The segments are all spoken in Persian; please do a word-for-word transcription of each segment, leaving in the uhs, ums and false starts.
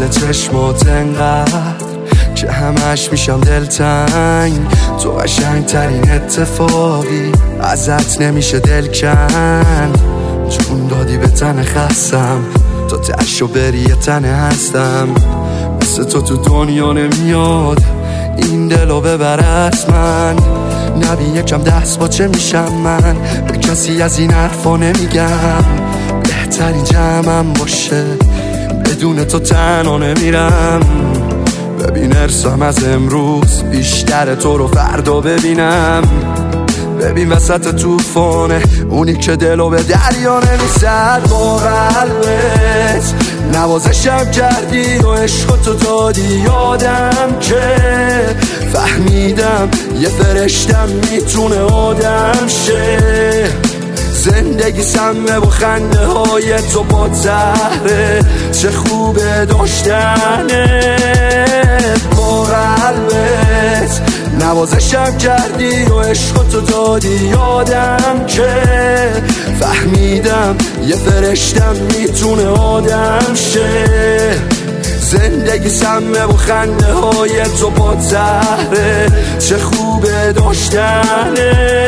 دیدن چشمات انقدر که همش میشم دلتنگ. تو قشنگ ترین اتفاقی، ازت نمیشه دل کند. جون دادی به تن خستم، تا تشو بری یه تنه هستم. مثل تو تو دنیا نمیاد این دلو ببر از من. نبی یکم دست با چه میشم من، به کسی از این حرفا نمیگم. بهترین جمعم باشه، بدون تو تنها نمیرم. ببین ارسم از امروز بیشتر تو رو فردا ببینم. ببین وسط توفانه اونی که دلو به دریا نمیزد. با قلبت نوازشم کردی و عشق تو دادی یادم که فهمیدم یه فرشتم میتونه آدم شه. زندگی سمه و خنده های تو با زهره، چه خوبه داشتنه. با قلبت نوازشم کردی و عشق تو دادی یادم که فهمیدم یه فرشتم میتونه آدم شه. زندگی سمه و خنده های تو با زهره، چه خوبه داشتنه.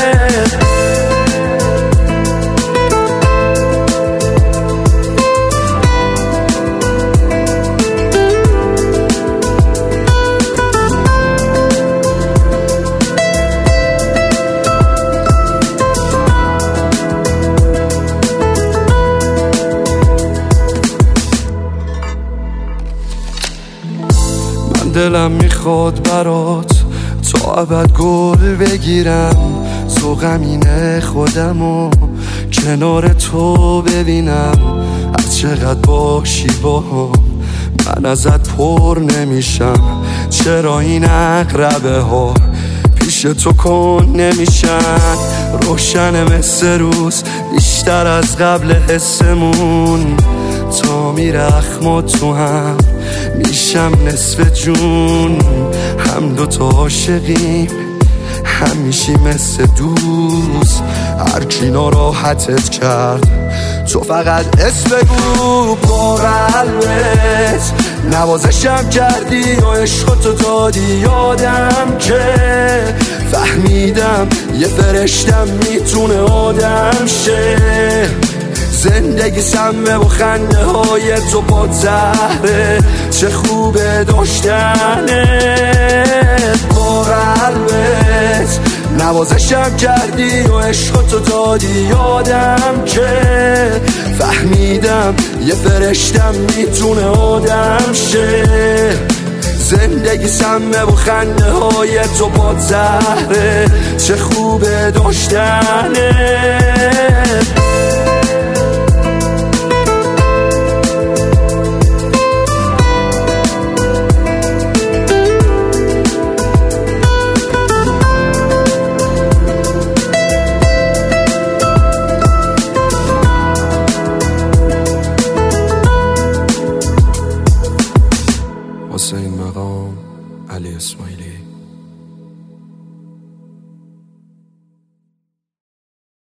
دلم میخواد برات تا ابد گل بگیرم. ذوقم اینه خودمو کنار تو ببینم. هر چقدر باشی با هم من ازت پر نمیشم. چرا این عقربه ها پیش تو کن نمیشن؟ روشن مثل روز بیشتر از قبل حسمون. تا میره اخما تو هم میشم نصف جون. هم دوتا عاشقیم هم میشی مثل دوست. هر کی ناراحتت کرد تو فقط اسم بگو. با قلبت نوازشم کردی و عشق تو دادی یادم که فهمیدم یه فرشتم میتونه آدم شه. زندگی سمه و خنده های تو با زهره، چه خوبه داشتنه. با قلبت نوازشم کردی و عشق تو دادی یادم که فهمیدم یه فرشتم میتونه آدم شه. زندگی سمه و خنده های تو با زهره، چه خوبه داشتنه.